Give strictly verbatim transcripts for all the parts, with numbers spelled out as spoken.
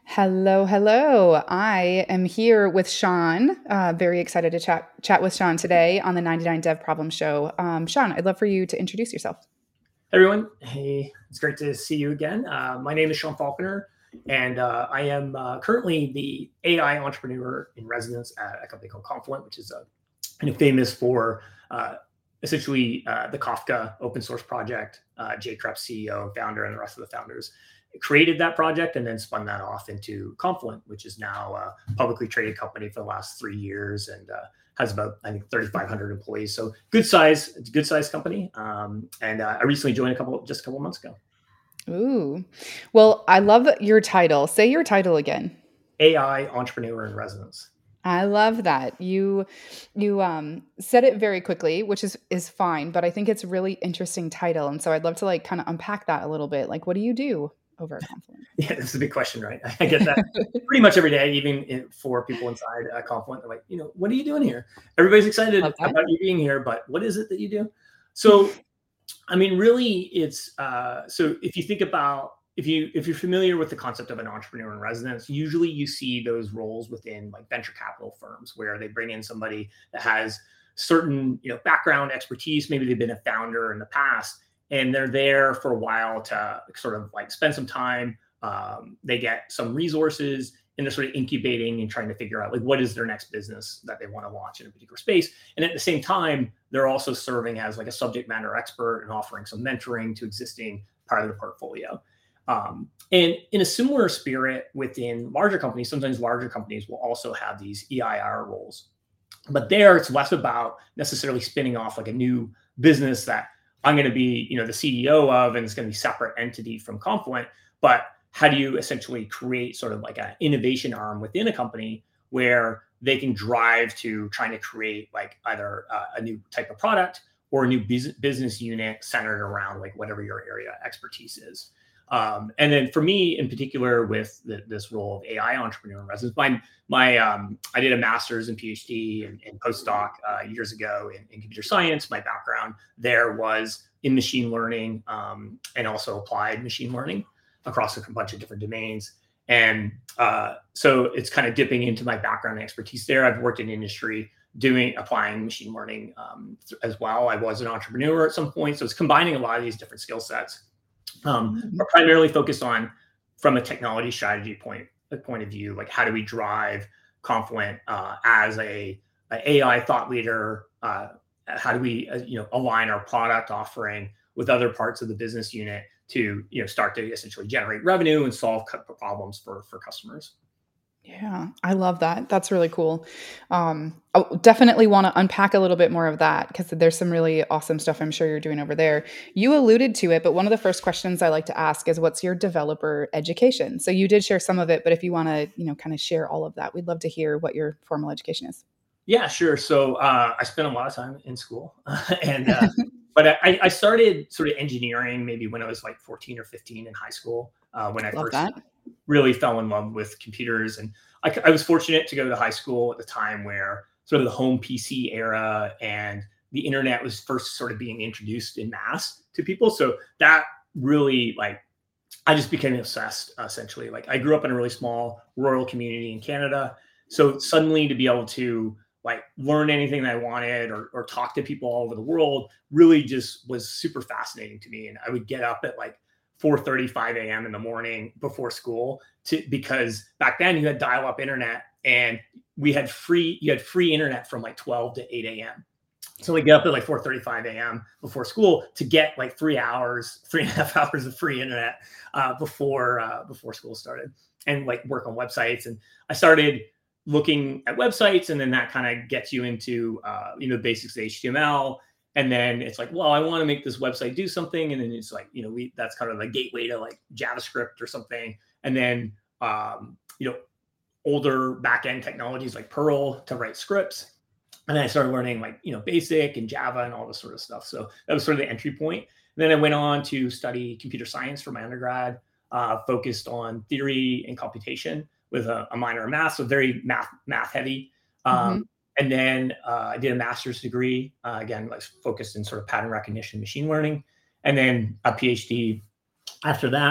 Hello, hello. I am here with Sean. Uh, very excited to chat chat with Sean today on the ninety-nine Dev Problem Show. Um, Sean, I'd love for you to introduce yourself. Hey everyone, hey, it's great to see you again. Uh, my name is Sean Faulkner, and uh, I am uh, currently the A I entrepreneur in residence at a company called Confluent, which is uh, you know, famous for uh, essentially uh, the Kafka open source project. Uh, Jay Kreps, C E O and founder, and the rest of the founders created that project and then spun that off into Confluent, which is now a publicly traded company for the last three years and uh, has about, I think, thirty-five hundred employees. So good size, it's a good size company. Um, and uh, I recently joined a couple, just a couple of months ago. Ooh. Well, I love your title. Say your title again. A I entrepreneur in residence. I love that. You you um said it very quickly, which is is fine, but I think it's a really interesting title. And so I'd love to like kind of unpack that a little bit. Like what do you do over at Confluent? Yeah, this is a big question, right? I get that pretty much every day, even in, for people inside uh, Confluent. They're like, you know, what are you doing here? Everybody's excited Love that. about you being here, but what is it that you do? So, I mean, really, it's uh, so if you think about if you if you're familiar with the concept of an entrepreneur in residence, usually you see those roles within like venture capital firms where they bring in somebody that has certain you know background expertise. Maybe they've been a founder in the past, and they're there for a while to sort of like spend some time. Um, they get some resources and they're sort of incubating and trying to figure out like what is their next business that they want to launch in a particular space. And at the same time, they're also serving as like a subject matter expert and offering some mentoring to existing part of the portfolio. Um, and in a similar spirit within larger companies, sometimes larger companies will also have these E I R roles. But there, it's less about necessarily spinning off like a new business that I'm going to be, you know, the C E O of, and it's going to be a separate entity from Confluent. But how do you essentially create sort of like an innovation arm within a company where they can drive to trying to create like either uh, a new type of product or a new business unit centered around like whatever your area expertise is. Um, and then for me in particular with the, this role of A I entrepreneur in residence, my, my um, I did a master's and PhD and, and postdoc uh, years ago in, in computer science. My background there was in machine learning um, and also applied machine learning across a bunch of different domains. And uh, so it's kind of dipping into my background and expertise there. I've worked in industry doing applying machine learning um, as well. I was an entrepreneur at some point. So it's combining a lot of these different skill sets, um, Mhm. but primarily focused on from a technology strategy point, point of view, like how do we drive Confluent uh, as a, a AI thought leader? Uh, how do we uh, you know align our product offering with other parts of the business unit to you know start to essentially generate revenue and solve problems for for customers. Yeah, I love that. That's really cool. Um, I definitely want to unpack a little bit more of that because there's some really awesome stuff I'm sure you're doing over there. You alluded to it, but one of the first questions I like to ask is, "What's your developer education?" So you did share some of it, but if you want to, you know, kind of share all of that, we'd love to hear what your formal education is. Yeah, sure. So uh, I spent a lot of time in school, and uh, but I, I started sort of engineering maybe when I was like fourteen or fifteen in high school uh, when I Love first that. really fell in love with computers. And I, I was fortunate to go to high school at the time where sort of the home P C era and the internet was first sort of being introduced in mass to people. So that really like I just became obsessed essentially. Like I grew up in a really small rural community in Canada. So suddenly to be able to like learn anything that I wanted or, or talk to people all over the world really just was super fascinating to me. And I would get up at like four thirty-five a m in the morning before school to because back then you had dial-up internet and we had free you had free internet from like twelve to eight a m. So we get up at like four thirty-five a m before school to get like three hours, three and a half hours of free internet uh, before uh, before school started, and like work on websites. And I started looking at websites, and then that kind of gets you into uh, you know basics of H T M L. And then it's like, well, I want to make this website do something, and then it's like, you know, we that's kind of the gateway to like JavaScript or something. And then um, you know, older backend technologies like Perl to write scripts. And then I started learning like, you know, basic and Java and all this sort of stuff. So that was sort of the entry point. And then I went on to study computer science for my undergrad, uh, focused on theory and computation with a, a minor in math, so very math math heavy. Um, Hmm. and then uh, I did a master's degree, uh, again, like focused in sort of pattern recognition, machine learning, and then a PhD after that.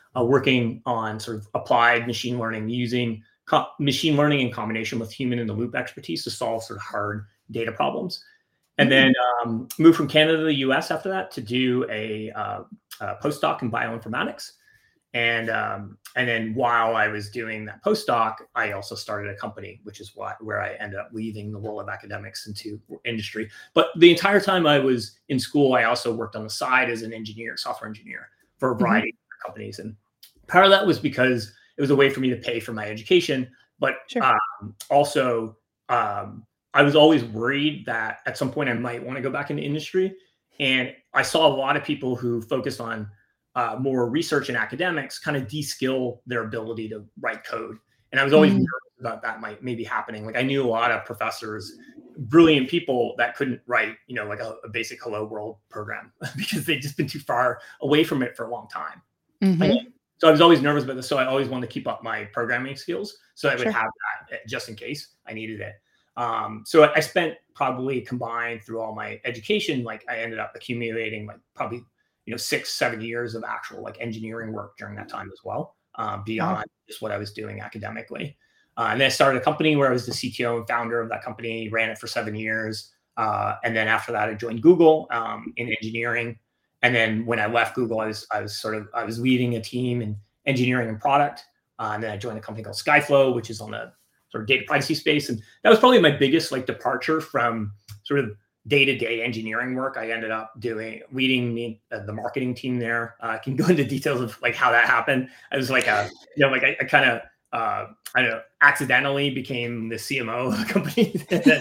uh, working on sort of applied machine learning using co- machine learning in combination with human in the loop expertise to solve sort of hard data problems. And then um, moved from Canada to the U S after that to do a, uh, a postdoc in bioinformatics. And um, and then while I was doing that postdoc, I also started a company, which is what where I ended up leaving the world of academics into industry. But the entire time I was in school, I also worked on the side as an engineer, software engineer for a variety mm-hmm. of companies. And part of that was because it was a way for me to pay for my education, but sure. um, also um, I was always worried that at some point I might want to go back into industry. And I saw a lot of people who focused on Uh, more research and academics kind of de-skill their ability to write code. And I was always mm. nervous about that might maybe happening. Like I knew a lot of professors, brilliant people that couldn't write, you know, like a, a basic hello world program because they'd just been too far away from it for a long time. Mm-hmm. And so I was always nervous about this. So I always wanted to keep up my programming skills so I would sure. have that just in case I needed it. Um, so I spent probably combined through all my education, like I ended up accumulating like probably you know, six, seven years of actual like engineering work during that time as well, uh, beyond wow. just what I was doing academically. Uh, and then I started a company where I was the C T O and founder of that company, ran it for seven years. Uh, and then after that, I joined Google um, in engineering. And then when I left Google, I was, I was sort of, I was leading a team in engineering and product. Uh, and then I joined a company called Skyflow, which is on the sort of data privacy space. And that was probably my biggest like departure from sort of day-to-day engineering work. I ended up doing leading the, uh, the marketing team there. Uh, I can go into details of like how that happened. I was like a, you know, like I, I kind of, uh, I don't know, accidentally became the C M O of the company.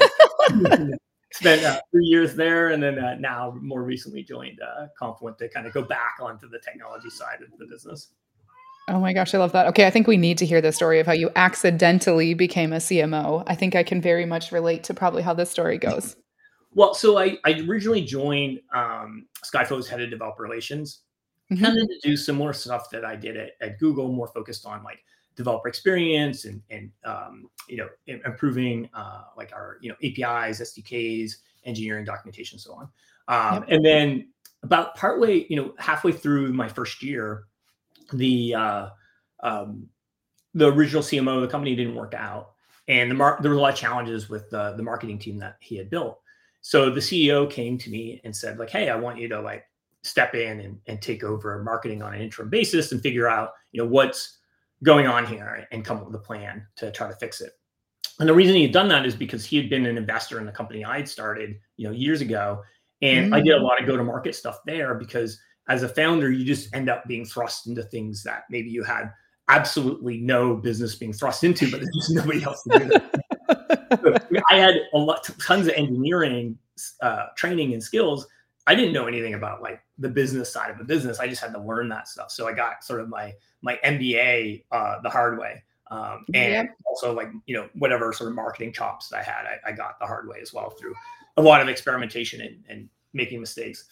Spent uh, three years there, and then uh, now more recently joined uh, Confluent to kind of go back onto the technology side of the business. Oh my gosh, I love that. Okay, I think we need to hear the story of how you accidentally became a C M O. I think I can very much relate to probably how this story goes. Well, so I, I originally joined um, Skyflow's head of developer relations, mm-hmm. kind of to do similar stuff that I did at, at Google, more focused on like developer experience and and um, you know improving uh, like our you know A P Is, S D Ks, engineering documentation, so on. Um, yep. And then about partway, you know, halfway through my first year, the uh, um, the original C M O of the company didn't work out, and the mar- there was a lot of challenges with the the marketing team that he had built. So the C E O came to me and said, like, hey, I want you to like step in and, and take over marketing on an interim basis and figure out, you know, what's going on here and come up with a plan to try to fix it. And the reason he had done that is because he had been an investor in the company I had started, you know, years ago. And mm. I did a lot of go-to-market stuff there because as a founder, you just end up being thrust into things that maybe you had absolutely no business being thrust into, but there's just nobody else to do that. So I had a lot, tons of engineering uh, training and skills. I didn't know anything about like the business side of the business. I just had to learn that stuff. So I got sort of my my M B A uh, the hard way, um, and yep. also like you know whatever sort of marketing chops I had, I, I got the hard way as well through a lot of experimentation and, and making mistakes.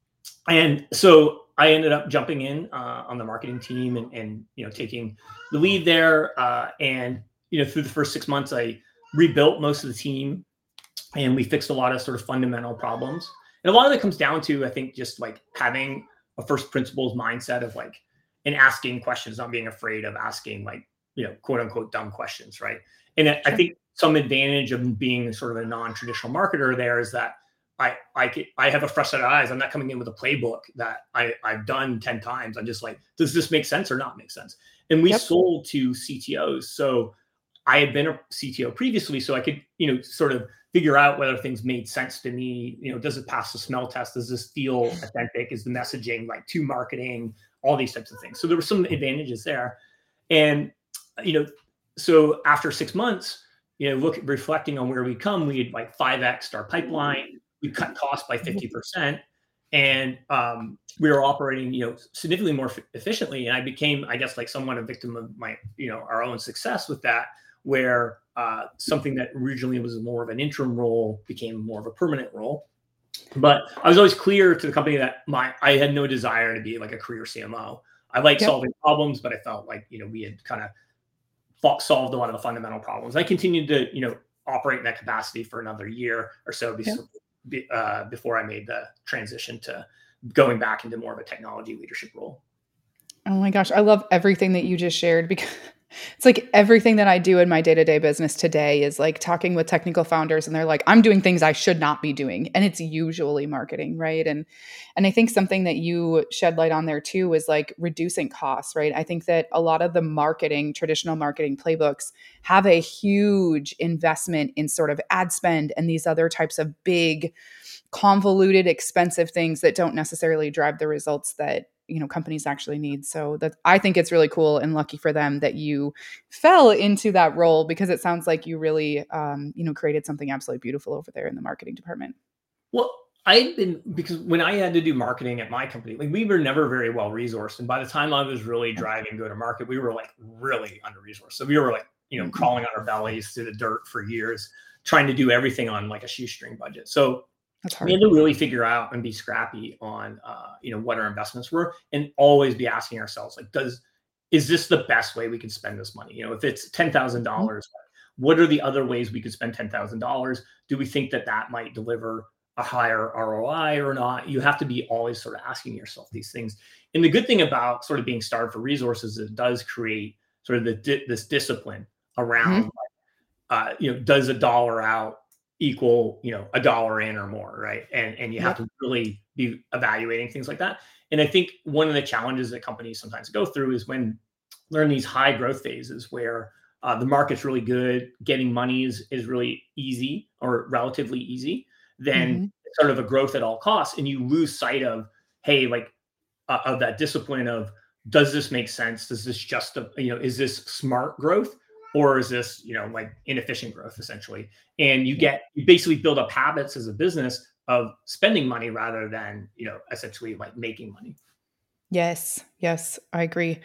And so I ended up jumping in uh, on the marketing team and, and you know taking the lead there. Uh, and you know through the first six months, I rebuilt most of the team, and we fixed a lot of sort of fundamental problems. And a lot of it comes down to, I think, just like having a first principles mindset of like, and asking questions, not being afraid of asking like, you know, quote unquote, dumb questions, right? And sure. I think some advantage of being sort of a non-traditional marketer there is that I I I have a fresh set of eyes. I'm not coming in with a playbook that I, I've done ten times. I'm just like, does this make sense or not make sense? And we yep. sold to C T Os. So I had been a C T O previously, so I could, you know, sort of figure out whether things made sense to me. You know, does it pass the smell test? Does this feel authentic? Is the messaging like to marketing? All these types of things. So there were some advantages there. And, you know, so after six months, you know, look reflecting on where we come, we had like five X'd our pipeline. We cut costs by fifty percent. And um, we were operating, you know, significantly more f- efficiently. And I became, I guess, like somewhat a victim of my, you know, our own success with that, where uh, something that originally was more of an interim role became more of a permanent role. But I was always clear to the company that my I had no desire to be like a career C M O. I like yep. solving problems, but I felt like, you know, we had kind of fought, solved a lot of the fundamental problems. I continued to, you know, operate in that capacity for another year or so before, yep. uh, before I made the transition to going back into more of a technology leadership role. Oh my gosh, I love everything that you just shared because it's like everything that I do in my day-to-day business today is like talking with technical founders and they're like, I'm doing things I should not be doing. And it's usually marketing, right? And and I think something that you shed light on there too is like reducing costs, right? I think that a lot of the marketing, traditional marketing playbooks have a huge investment in sort of ad spend and these other types of big convoluted, expensive things that don't necessarily drive the results that you know companies actually need. So that I think it's really cool and lucky for them that you fell into that role because it sounds like you really um, you know created something absolutely beautiful over there in the marketing department. Well, I've been because when I had to do marketing at my company, like we were never very well resourced. And by the time I was really Yeah. driving go to market, we were like really under resourced. So we were like, you know, Mhm. crawling on our bellies through the dirt for years, trying to do everything on like a shoestring budget. So That's we had hard. to really figure out and be scrappy on uh, you know, what our investments were and always be asking ourselves, like, does is this the best way we can spend this money? You know, if it's ten thousand Mhm. dollars what are the other ways we could spend ten thousand dollars? Do we think that that might deliver a higher R O I or not? You have to be always sort of asking yourself these things. And the good thing about sort of being starved for resources is it does create sort of the di- this discipline around Mhm. uh, you know, does a dollar out equal, you know, a dollar in or more, right? And and you have Yep. to really be evaluating things like that. And I think one of the challenges that companies sometimes go through is when they're in these high growth phases where uh, the market's really good, getting money is is really easy or relatively easy, then Mhm. it's sort of a growth at all costs, and you lose sight of, hey, like uh, of that discipline of, does this make sense? Does this just, you know, is this smart growth or is this, you know, like inefficient growth essentially? And you Yep. get, you basically build up habits as a business of spending money rather than, you know, essentially like making money. Yes. Yes, I agree.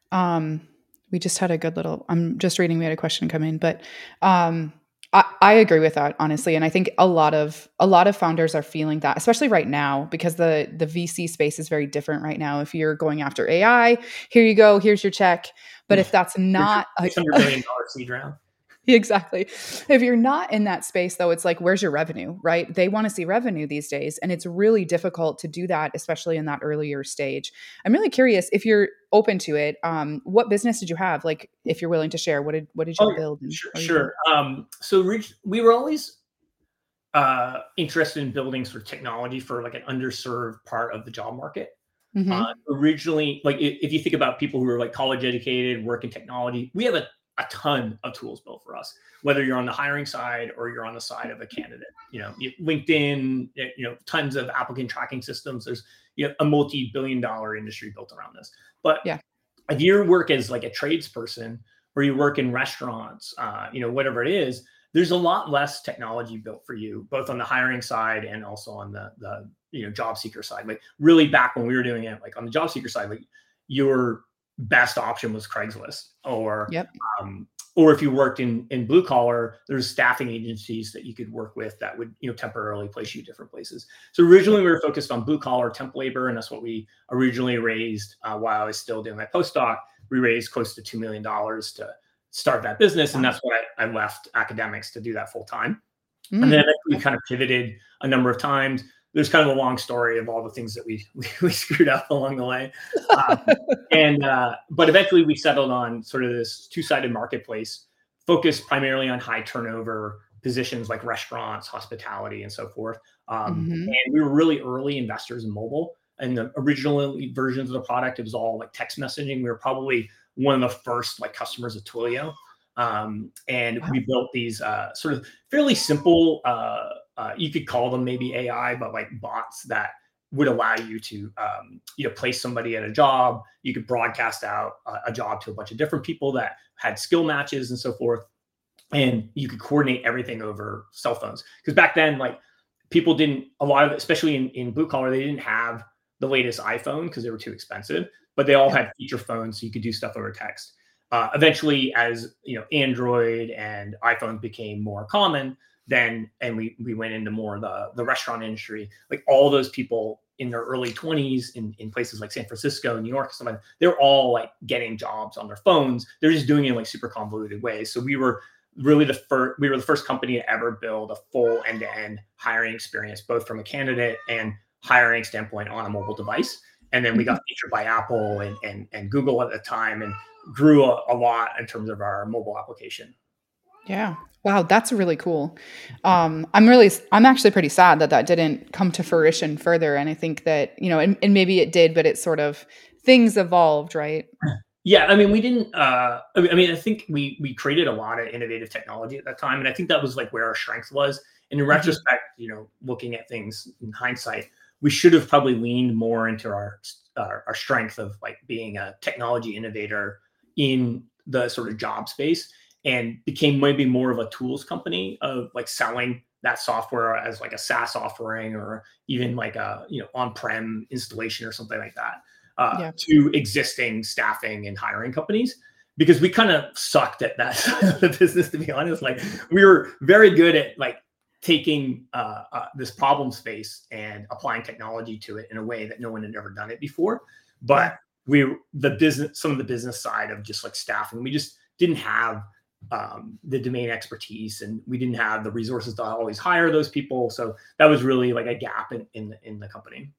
Um, we just had a good little I'm just reading, we had a question come in, but um I, I agree with that, honestly. And I think a lot of a lot of founders are feeling that, especially right now, because the the V C space is very different right now. If you're going after A I, here you go, here's your check. But Yeah. if that's Here's your not a six hundred million dollars seed round. exactly. If you're not in that space, though, it's like, where's your revenue, right? They want to see revenue these days. And it's really difficult to do that, especially in that earlier stage. I'm really curious if you're open to it. Um, what business did you have? Like, if you're willing to share, what did what did Oh y'all yeah, build and sure, what are you doing? sure. Um, so Rich, we were always uh, interested in building sort of technology for like an underserved part of the job market. Uh, Hmm. originally, like if, if you think about people who are like college educated, work in technology, we have a, a ton of tools built for us. Whether you're on the hiring side or you're on the side of a candidate, you know, you- LinkedIn, you know, tons of applicant tracking systems. There's you know, a multi-billion dollar industry built around this. But Yeah. if you work as like a tradesperson or you work in restaurants, uh, you know, whatever it is, there's a lot less technology built for you, both on the hiring side and also on the the you know job seeker side. Like really back when we were doing it, like on the job seeker side, like your best option was Craigslist or Yep. um, or if you worked in in blue collar, there's staffing agencies that you could work with that would you know temporarily place you different places. So originally Yep. we were focused on blue collar temp labor, and that's what we originally raised uh, while I was still doing my postdoc. We raised close to two million dollars to start that business, and Wow. that's why I, I left academics to do that full time. And then Mm. we kind of pivoted a number of times. There's kind of a long story of all the things that we we, we screwed up along the way. Um, and uh, but eventually we settled on sort of this two-sided marketplace focused primarily on high turnover positions like restaurants, hospitality, and so forth. Um, Hmm. and we were really early investors in mobile. And the original versions of the product, it was all like text messaging. We were probably one of the first like customers of Twilio. Um, and Wow. we built these uh, sort of fairly simple, uh, uh, you could call them maybe A I, but like bots that would allow you to um, you know place somebody at a job. You could broadcast out a, a job to a bunch of different people that had skill matches and so forth, and you could coordinate everything over cell phones. Because back then, like people didn't a lot of, especially in, in blue collar, they didn't have the latest iPhone because they were too expensive, but they all Yep. had feature phones, so you could do stuff over text. Uh, eventually, as you know, Android and iPhones became more common, then and we we went into more the the restaurant industry. Like all those people in their early twenties in, in places like San Francisco, New York, stuff like that, they're all like getting jobs on their phones. They're just doing it in like super convoluted ways. So we were really the first we were the first company to ever build a full end-to-end hiring experience, both from a candidate and hiring standpoint on a mobile device. And then we got featured by Apple and, and, and Google at the time, and grew a, a lot in terms of our mobile application. Yeah. Wow, that's really cool. Um, I'm really, I'm actually pretty sad that that didn't come to fruition further. And I think that, you know, and, and maybe it did, but it sort of, things evolved, right? Yeah, I mean, we didn't. Uh, I mean, I mean, I think we we created a lot of innovative technology at that time, and I think that was like where our strength was. And in Mhm. retrospect, you know, looking at things in hindsight, we should have probably leaned more into our our, our strength of like being a technology innovator in the sort of job space, and became maybe more of a tools company of like selling that software as like a SaaS offering, or even like a, you know, on-prem installation or something like that. Uh, Yeah. to existing staffing and hiring companies, because we kind of sucked at that side of the business, to be honest. Like, we were very good at like taking uh, uh, this problem space and applying technology to it in a way that no one had ever done it before. But Yeah. we, the business, some of the business side of just like staffing, we just didn't have um, the domain expertise, and we didn't have the resources to always hire those people. So that was really like a gap in in the, in the company.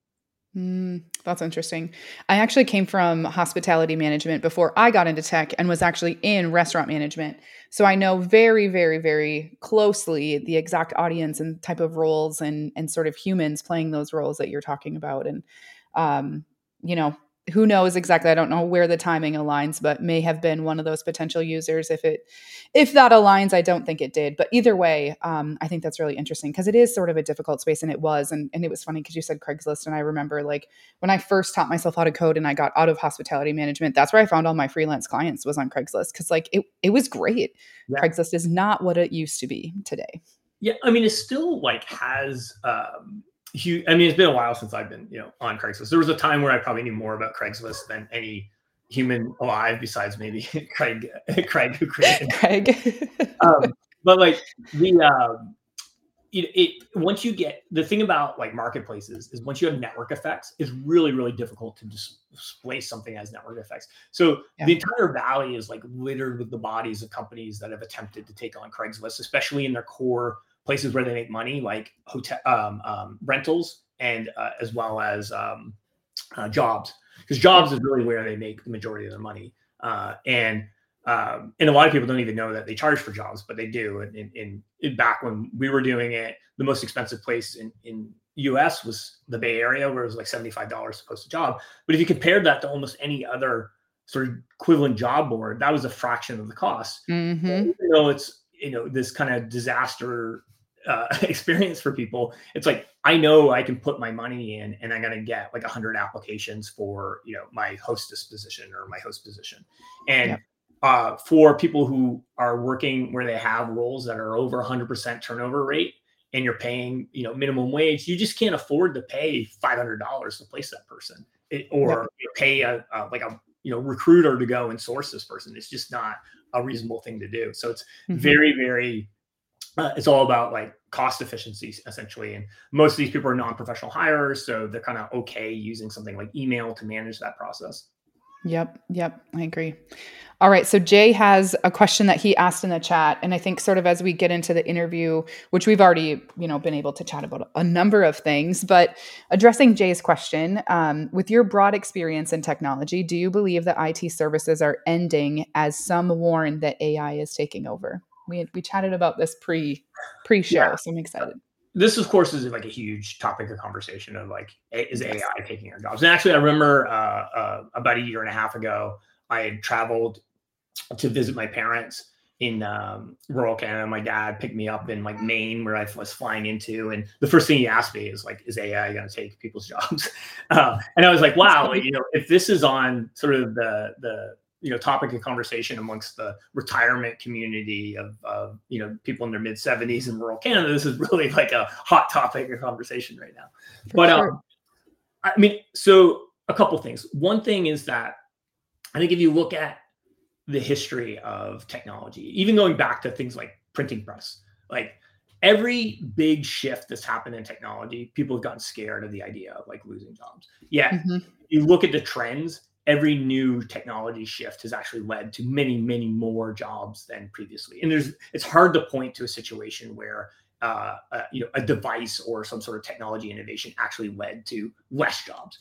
Mm, that's interesting. I actually came from hospitality management before I got into tech, and was actually in restaurant management. So I know very, very, very closely the exact audience and type of roles, and and sort of humans playing those roles that you're talking about. And um, you know, who knows exactly? I don't know where the timing aligns, but may have been one of those potential users. If it if that aligns, I don't think it did. But either way, um, I think that's really interesting, because it is sort of a difficult space, and it was. And, and it was funny because you said Craigslist. And I remember, like, when I first taught myself how to code and I got out of hospitality management, that's where I found all my freelance clients, was on Craigslist. Because, like, it, it was great. Yeah. Craigslist is not what it used to be today. Yeah, I mean, it still like has um huge. I mean, it's been a while since I've been, you know, on Craigslist. There was a time where I probably knew more about Craigslist than any human alive, besides maybe Craig, Craig who created it. Craig. Um, but like the um, it, it once you get, the thing about like marketplaces is, once you have network effects, it's really really difficult to dis- displace something as network effects. So Yeah. the entire valley is like littered with the bodies of companies that have attempted to take on Craigslist, especially in their core places where they make money, like hotel um, um, rentals, and uh, as well as um, uh, jobs, because jobs Yeah. is really where they make the majority of their money. Uh, and um, and a lot of people don't even know that they charge for jobs, but they do. And in, in, in back when we were doing it, the most expensive place in in U S was the Bay Area, where it was like seventy-five dollars to post a job. But if you compared that to almost any other sort of equivalent job board, that was a fraction of the cost. Mm-hmm. Even though it's, you know, this kind of disaster uh, experience for people, it's like, I know I can put my money in, and I'm going to get like a hundred applications for, you know, my hostess position or my host position. And Yep. uh, for people who are working where they have roles that are over one hundred percent turnover rate, and you're paying, you know, minimum wage, you just can't afford to pay five hundred dollars to place that person, it, Yep. or you know, pay a, a like a, you know, recruiter to go and source this person. It's just not a reasonable thing to do. So it's Mm-hmm. very, very uh, it's all about like cost efficiencies essentially. And most of these people are non-professional hires, so they're kind of okay using something like email to manage that process. Yep. Yep. I agree. All right. So Jay has a question that he asked in the chat. And I think sort of as we get into the interview, which we've already, you know, been able to chat about a number of things, but addressing Jay's question, um, with your broad experience in technology, do you believe that I T services are ending, as some warn that A I is taking over? We, we chatted about this pre pre Yeah. show, so I'm excited. This, of course, is like a huge topic of conversation of like, is Yes. A I taking our jobs? And actually, I remember uh, uh, about a year and a half ago, I had traveled to visit my parents in um, rural Canada. My dad picked me up in like Maine, where I was flying into, and the first thing he asked me is like, "Is A I going to take people's jobs?" Uh, and I was like, "Wow, like, you know, if this is on sort of the the you know topic of conversation amongst the retirement community of uh, you know people in their mid seventies in rural Canada, this is really like a hot topic of conversation right now." For But sure. um, I mean, so a couple things. One thing is that I think if you look at the history of technology, even going back to things like printing press, like every big shift that's happened in technology, people have gotten scared of the idea of like losing jobs. Yet, Mm-hmm. you look at the trends, every new technology shift has actually led to many, many more jobs than previously. And there's, it's hard to point to a situation where uh, uh, you know, a device or some sort of technology innovation actually led to less jobs.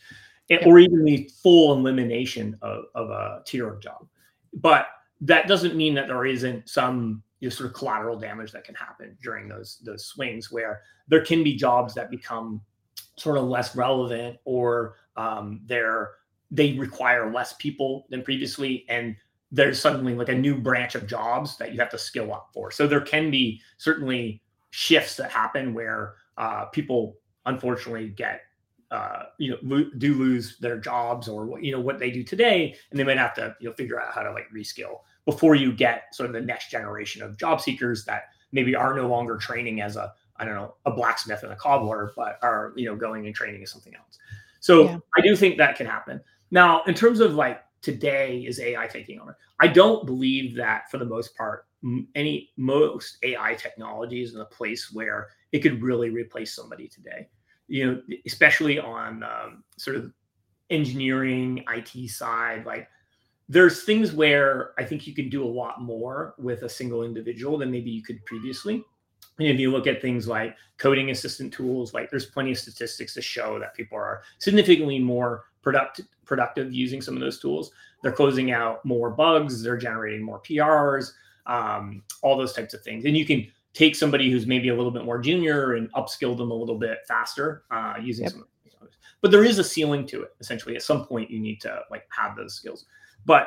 Yep. or even the full elimination of, of a tier of job. But that doesn't mean that there isn't some, you know, sort of collateral damage that can happen during those those swings, where there can be jobs that become sort of less relevant, or um, they're they require less people than previously, and there's suddenly like a new branch of jobs that you have to skill up for. So there can be certainly shifts that happen where uh, people unfortunately get uh, you know lo- do lose their jobs, or you know what they do today, and they might have to you know figure out how to like reskill before you get sort of the next generation of job seekers that maybe are no longer training as a I don't know a blacksmith and a cobbler, but are you know going and training as something else. Yeah. So I do think that can happen. Now, in terms of like today, is A I taking over? I don't believe that for the most part, m- any most A I technology is in a place where it could really replace somebody today. You know, especially on um, sort of engineering, I T side, like there's things where I think you can do a lot more with a single individual than maybe you could previously. And if you look at things like coding assistant tools, like there's plenty of statistics to show that people are significantly more product, productive using some of those tools. They're closing out more bugs, they're generating more P Rs, um, all those types of things. And you can take somebody who's maybe a little bit more junior and upskill them a little bit faster uh, using Yep. some of these others. But there is a ceiling to it. Essentially, at some point, you need to like have those skills. But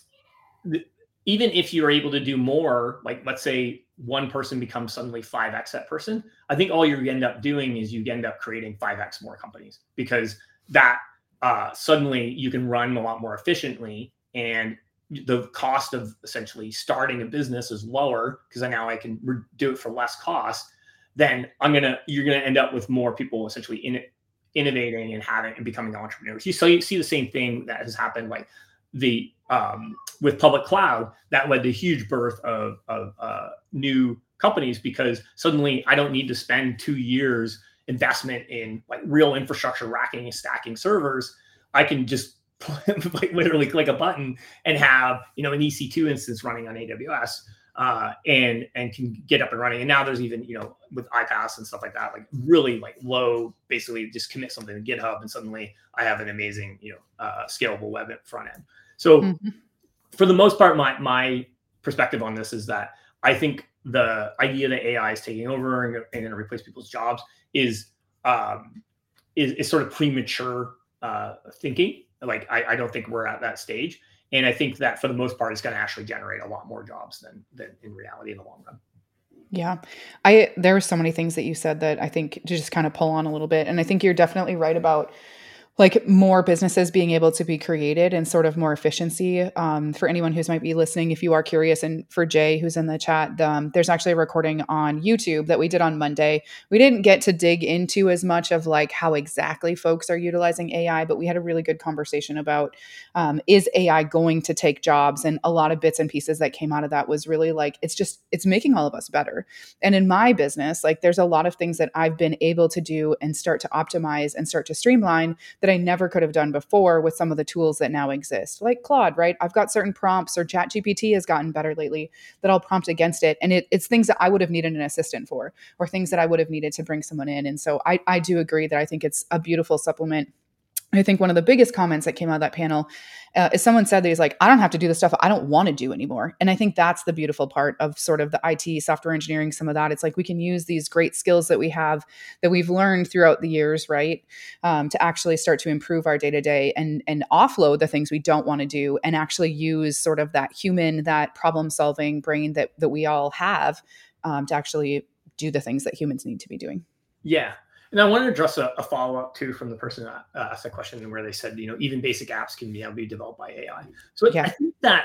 th- even if you're able to do more, like let's say one person becomes suddenly five x that person, I think all you end up doing is you end up creating five x more companies, because that uh, suddenly you can run a lot more efficiently, and the cost of essentially starting a business is lower because now I can re- do it for less cost. Then I'm gonna you're gonna end up with more people essentially in it, innovating and having and becoming entrepreneurs. You so you see the same thing that has happened, like the um, with public cloud, that led to huge birth of, of uh, new companies, because suddenly I don't need to spend two years investment in like real infrastructure racking and stacking servers. I can just like literally click a button and have you know an E C two instance running on A W S, uh, and and can get up and running. And now there's even you know with iPaaS and stuff like that, like really like low, basically just commit something to GitHub, and suddenly I have an amazing you know uh, scalable web front end. So Mm-hmm. for the most part, my my perspective on this is that I think the idea that A I is taking over and, and going to replace people's jobs is um, is, is sort of premature uh, thinking. Like I, I don't think we're at that stage, and I think that for the most part, it's going to actually generate a lot more jobs than than in reality in the long run. Yeah. I there were so many things that you said that I think to just kind of pull on a little bit. And I think you're definitely right about like more businesses being able to be created and sort of more efficiency. Um, for anyone who's might be listening, if you are curious, and for Jay who's in the chat, um, there's actually a recording on YouTube that we did on Monday. We didn't get to dig into as much of like how exactly folks are utilizing A I, but we had a really good conversation about um, is A I going to take jobs? And a lot of bits and pieces that came out of that was really like it's just it's making all of us better. And in my business, like there's a lot of things that I've been able to do and start to optimize and start to streamline that I never could have done before with some of the tools that now exist, like Claude, right? I've got certain prompts, or ChatGPT has gotten better lately, that I'll prompt against it. And it, it's things that I would have needed an assistant for, or things that I would have needed to bring someone in. And so I, I do agree that I think it's a beautiful supplement. I think one of the biggest comments that came out of that panel uh, is someone said that he's like, I don't have to do the stuff I don't want to do anymore. And I think that's the beautiful part of sort of the I T software engineering, some of that. It's like we can use these great skills that we have, that we've learned throughout the years, right? Um, to actually start to improve our day to day and and offload the things we don't want to do, and actually use sort of that human, that problem solving brain that that we all have, um, to actually do the things that humans need to be doing. Yeah. And I want to address a, a follow up too from the person that uh, asked that question, where they said, you know, even basic apps can be, be developed by A I. So I Yeah. think that,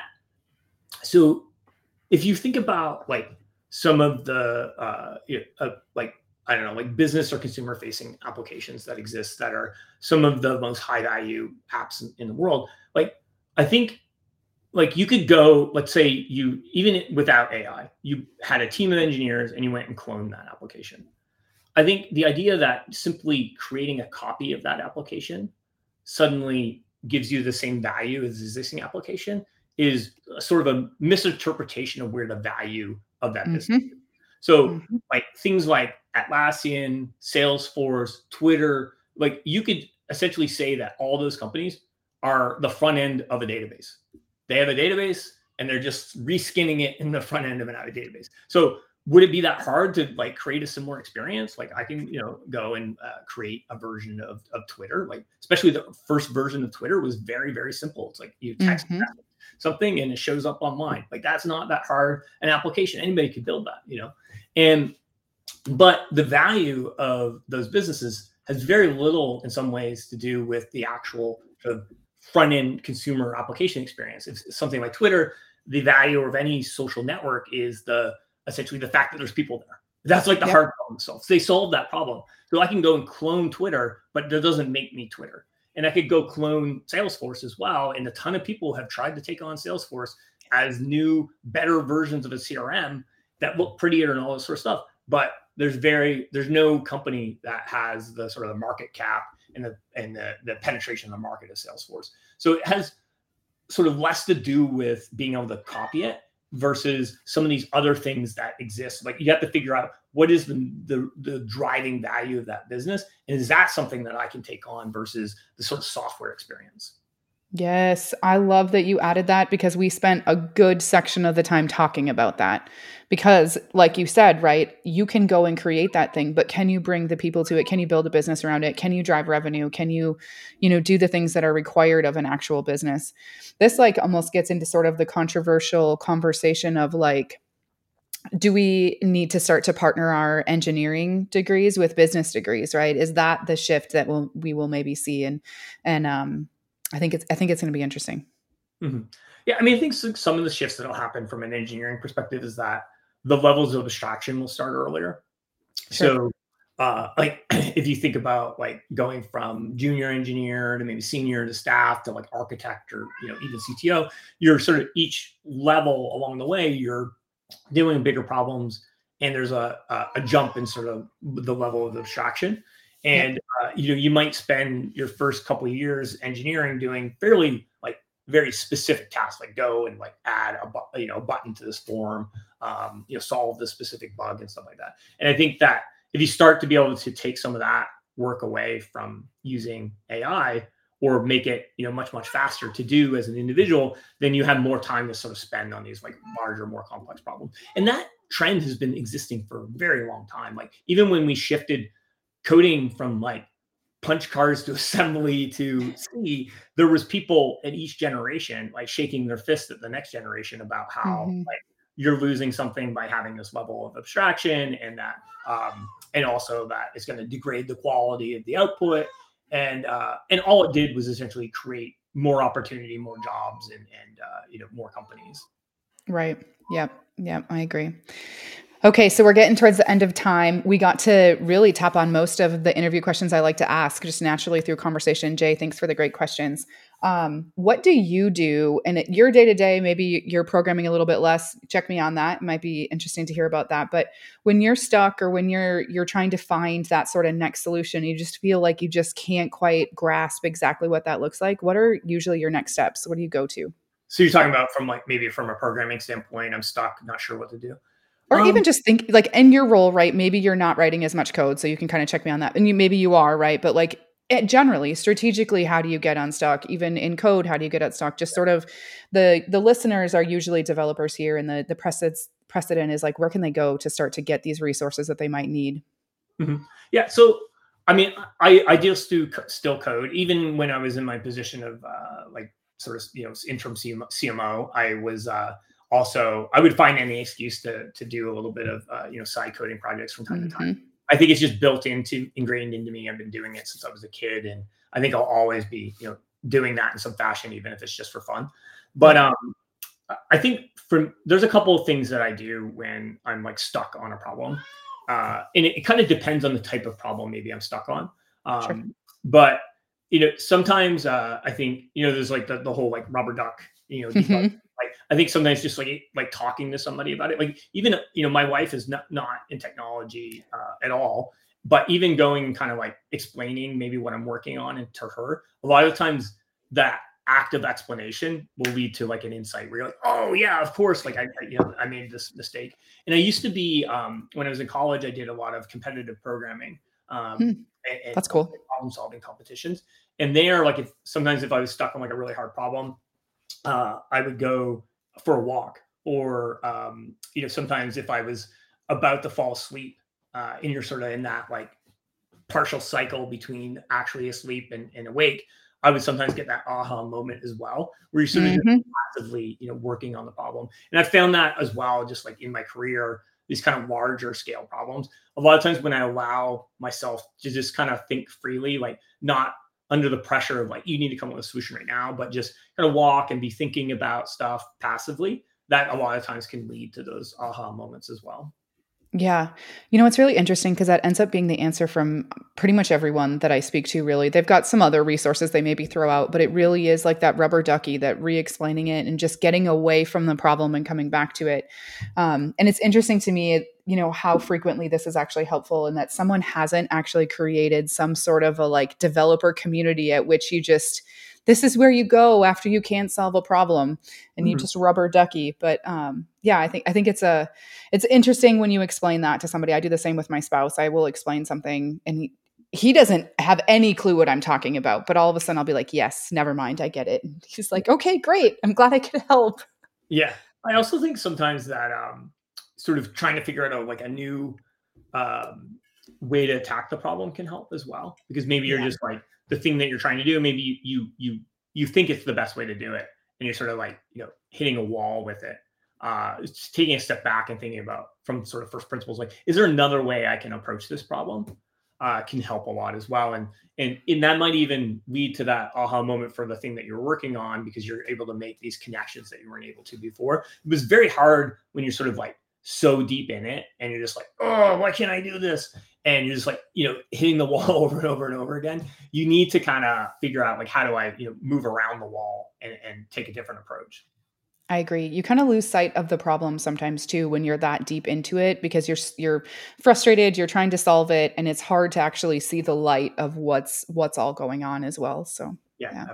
so if you think about like some of the, uh, you know, uh, like, I don't know, like business or consumer facing applications that exist that are some of the most high value apps in, in the world, like, I think like you could go, let's say you, even without A I, you had a team of engineers and you went and cloned that application. I think the idea that simply creating a copy of that application suddenly gives you the same value as the existing application is a sort of a misinterpretation of where the value of that business Mm-hmm. is. So, Mm-hmm. like things like Atlassian, Salesforce, Twitter, like you could essentially say that all those companies are the front end of a database. They have a database and they're just reskinning it in the front end of an database. So would it be that hard to like create a similar experience? Like I can, you know, go and uh, create a version of, of Twitter, like especially the first version of Twitter was very, very simple. It's like you text Mm-hmm. something and it shows up online. Like that's not that hard an application. Anybody could build that, you know? And, but the value of those businesses has very little in some ways to do with the actual sort of front end consumer application experience. If something like Twitter, the value of any social network is the essentially the fact that there's people there. That's like the yep. hard problem to solve. So they solve that problem. So I can go and clone Twitter, but that doesn't make me Twitter. And I could go clone Salesforce as well. And a ton of people have tried to take on Salesforce as new, better versions of a C R M that look prettier and all this sort of stuff. But there's very, there's no company that has the sort of the market cap and the and the, the penetration of the market of Salesforce. So it has sort of less to do with being able to copy it versus some of these other things that exist. Like you have to figure out what is the, the the driving value of that business, and is that something that I can take on versus the sort of software experience. Yes, I love that you added that because we spent a good section of the time talking about that. Because like you said, right, you can go and create that thing, but can you bring the people to it? Can you build a business around it? Can you drive revenue? Can you, you know, do the things that are required of an actual business? This like almost gets into sort of the controversial conversation of like, do we need to start to partner our engineering degrees with business degrees, right? Is that the shift that we'll, we will maybe see? And, and, um, I think it's, I think it's going to be interesting. Mm-hmm. Yeah. I mean, I think some of the shifts that'll happen from an engineering perspective is that the levels of abstraction will start earlier. Sure. So, uh, like if you think about like going from junior engineer to maybe senior to staff to like architect or, you know, even C T O, you're sort of each level along the way, you're doing bigger problems. And there's a, a, a jump in sort of the level of abstraction. And, uh, you know, you might spend your first couple of years engineering doing fairly like very specific tasks, like go and like add a, bu- you know, button to this form, um, you know, solve this specific bug and stuff like that. And I think that if you start to be able to take some of that work away from using A I or make it, you know, much, much faster to do as an individual, then you have more time to sort of spend on these like larger, more complex problems. And that trend has been existing for a very long time. Like even when we shifted coding from like punch cards to assembly to C, there was people at each generation like shaking their fist at the next generation about how mm-hmm. like you're losing something by having this level of abstraction, and that um, and also that it's going to degrade the quality of the output, and uh, and all it did was essentially create more opportunity, more jobs, and and uh, you know more companies. Right. Yep. Yep. I agree. Okay, so we're getting towards the end of time. We got to really tap on most of the interview questions I like to ask just naturally through conversation. Jay, thanks for the great questions. Um, what do you do in your day-to-day? Maybe you're programming a little bit less. Check me on that. It might be interesting to hear about that. But when you're stuck or when you're you're trying to find that sort of next solution, you just feel like you just can't quite grasp exactly what that looks like. What are usually your next steps? What do you go to? So you're talking about from like maybe from a programming standpoint, I'm stuck, not sure what to do. Or um, even just think like in your role, right? Maybe you're not writing as much code, so you can kind of check me on that. And you, maybe you are, right? But like it, generally, strategically, how do you get unstuck? Even in code, how do you get unstuck? Just sort of the the listeners are usually developers here, and the the precedent precedent is like where can they go to start to get these resources that they might need? Mm-hmm. Yeah. So I mean, I I do still still code even when I was in my position of uh, like sort of you know interim C M O. I was. Uh, Also, I would find any excuse to to do a little bit of uh, you know side coding projects from time mm-hmm. to time. I think it's just built into ingrained into me. I've been doing it since I was a kid, and I think I'll always be you know doing that in some fashion, even if it's just for fun. But um, I think from there's a couple of things that I do when I'm like stuck on a problem, uh, and it, it kind of depends on the type of problem maybe I'm stuck on. Um, sure. But you know, sometimes uh, I think you know there's like the, the whole like rubber duck you know. Mm-hmm. Like, I think sometimes just like, like talking to somebody about it, like even, you know, my wife is not, not in technology uh, at all, but even going kind of like explaining maybe what I'm working on and to her, a lot of times that act of explanation will lead to like an insight where you're like, oh yeah, of course. Like I, I you know, I made this mistake. And I used to be, um, when I was in college, I did a lot of competitive programming. um, Hmm. and, and That's cool. problem solving competitions. And there, like if sometimes if I was stuck on like a really hard problem, uh, I would go for a walk, or um, you know, sometimes if I was about to fall asleep, uh, and you're sort of in that like partial cycle between actually asleep and, and awake, I would sometimes get that aha moment as well, where you're sort of just Hmm. passively, you know, working on the problem. And I found that as well, just like in my career, these kind of larger scale problems. A lot of times when I allow myself to just kind of think freely, like not under the pressure of like, you need to come up with a solution right now, but just kind of walk and be thinking about stuff passively, that a lot of times can lead to those aha moments as well. Yeah. You know, it's really interesting because that ends up being the answer from pretty much everyone that I speak to, really. They've got some other resources they maybe throw out, but it really is like that rubber ducky, that re explaining it and just getting away from the problem and coming back to it. Um, and it's interesting to me, you know, how frequently this is actually helpful, and that someone hasn't actually created some sort of a like developer community at which you just, this is where you go after you can't solve a problem and you Mhm. just rubber ducky. But um, yeah, I think, I think it's a, it's interesting when you explain that to somebody. I do the same with my spouse. I will explain something and he, he doesn't have any clue what I'm talking about, but all of a sudden I'll be like, yes, never mind. I get it. And he's like, okay, great. I'm glad I could help. Yeah. I also think sometimes that um, sort of trying to figure out a, like a new um, way to attack the problem can help as well, because maybe you're Yeah. just like the thing that you're trying to do. Maybe you you you you think it's the best way to do it, and you're sort of like, you know, hitting a wall with it. Uh, it's just taking a step back and thinking about from sort of first principles, like, is there another way I can approach this problem? Uh, can help a lot as well, and and and that might even lead to that aha moment for the thing that you're working on, because you're able to make these connections that you weren't able to before. It was very hard when you're sort of like so deep in it and you're just like, oh, why can't I do this? And you're just like, you know, hitting the wall over and over and over again. You need to kind of figure out like, how do I, you know, move around the wall and, and take a different approach. I agree. You kind of lose sight of the problem sometimes too when you're that deep into it, because you're you're frustrated, you're trying to solve it, and it's hard to actually see the light of what's what's all going on as well. So, Yeah. yeah.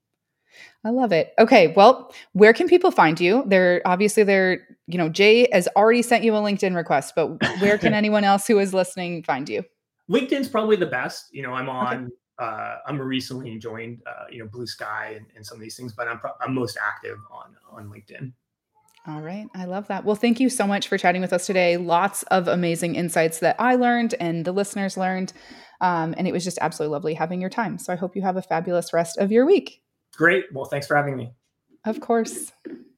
I love it. Okay, well, where can people find you? They're obviously they're, you know, Jay has already sent you a LinkedIn request, but where can anyone else who is listening find you? LinkedIn's probably the best. You know, I'm Okay. on. Uh, I'm recently joined, uh, you know, Blue Sky and, and some of these things, but I'm pro- I'm most active on on LinkedIn. All right. I love that. Well, thank you so much for chatting with us today. Lots of amazing insights that I learned and the listeners learned. Um, and it was just absolutely lovely having your time. So I hope you have a fabulous rest of your week. Great. Well, thanks for having me. Of course.